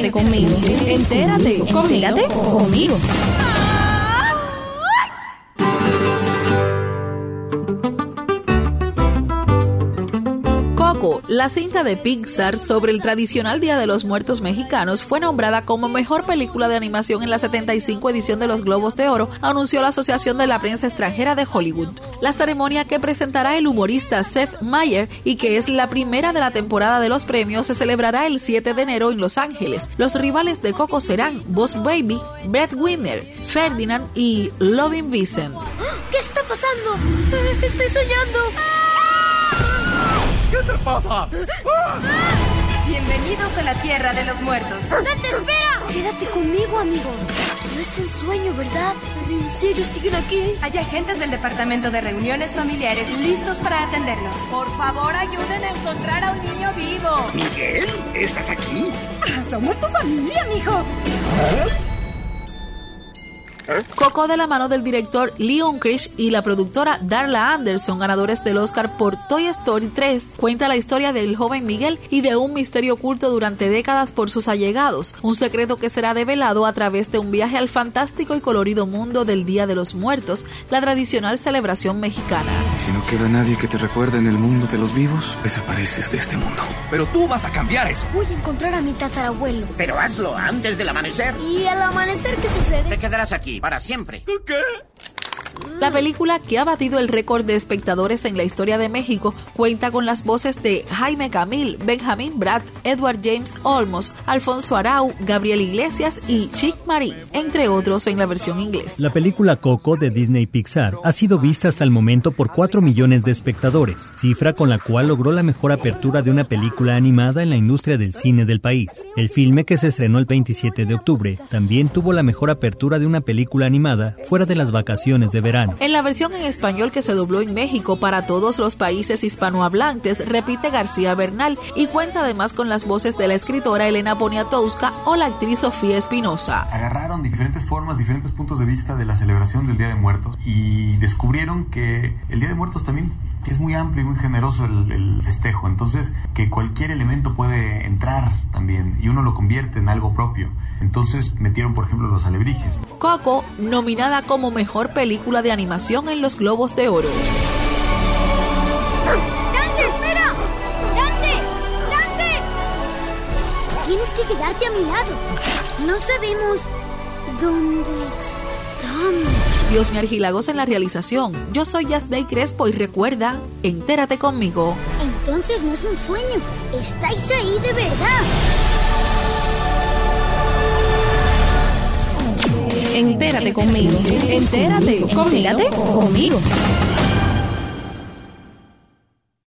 Entérate conmigo. Entérate conmigo. Coco, la cinta de Pixar sobre el tradicional Día de los Muertos mexicanos, fue nombrada como mejor película de animación en la 75 edición de los Globos de Oro, anunció la Asociación de la Prensa Extranjera de Hollywood. La ceremonia, que presentará el humorista Seth Meyers y que es la primera de la temporada de los premios, se celebrará el 7 de enero en Los Ángeles. Los rivales de Coco serán Boss Baby, Breadwinner, Ferdinand y Loving Vincent. ¿Qué está pasando? Estoy soñando. ¿Qué te pasa? Bienvenidos a la Tierra de los Muertos. ¡Date, espera! Quédate conmigo, amigo. No es un sueño, ¿verdad? ¿En serio siguen aquí? Hay agentes del Departamento de Reuniones Familiares listos para atenderlos. Por favor, ayuden a encontrar a un niño vivo. ¿Miguel? ¿Estás aquí? Somos tu familia, mijo. Coco, de la mano del director Lee Unkrich y la productora Darla Anderson, ganadores del Oscar por Toy Story 3, cuenta la historia del joven Miguel y de un misterio oculto durante décadas por sus allegados, un secreto que será develado a través de un viaje al fantástico y colorido mundo del Día de los Muertos, la tradicional celebración mexicana. Si no queda nadie que te recuerde en el mundo de los vivos, desapareces de este mundo. Pero tú vas a cambiar eso. Voy a encontrar a mi tatarabuelo. Pero hazlo antes del amanecer. ¿Y al amanecer qué sucede? Te quedarás aquí para siempre. ¿Qué? La película, que ha batido el récord de espectadores en la historia de México, cuenta con las voces de Jaime Camil, Benjamín Bratt, Edward James Olmos, Alfonso Arau, Gabriel Iglesias y Chick Marie, entre otros en la versión inglesa. La película Coco de Disney Pixar ha sido vista hasta el momento por 4 millones de espectadores, cifra con la cual logró la mejor apertura de una película animada en la industria del cine del país. El filme, que se estrenó el 27 de octubre, también tuvo la mejor apertura de una película animada fuera de las vacaciones de verano. En la versión en español, que se dobló en México para todos los países hispanohablantes, repite García Bernal y cuenta además con las voces de la escritora Elena Poniatowska o la actriz Sofía Espinosa. Agarraron diferentes formas, diferentes puntos de vista de la celebración del Día de Muertos y descubrieron que el Día de Muertos también es muy amplio y muy generoso el festejo, entonces que cualquier elemento puede entrar también y uno lo convierte en algo propio. Entonces metieron, por ejemplo, los alebrijes. Coco, nominada como mejor película de animación en los Globos de Oro. ¡Dante, espera! ¡Dante! Tienes que quedarte a mi lado. No sabemos dónde estamos. Diosmi Argilagos en la realización. Yo soy Yasdey Crespo y recuerda, entérate conmigo. Entonces no es un sueño. Estáis ahí de verdad. Entérate conmigo. Entérate conmigo.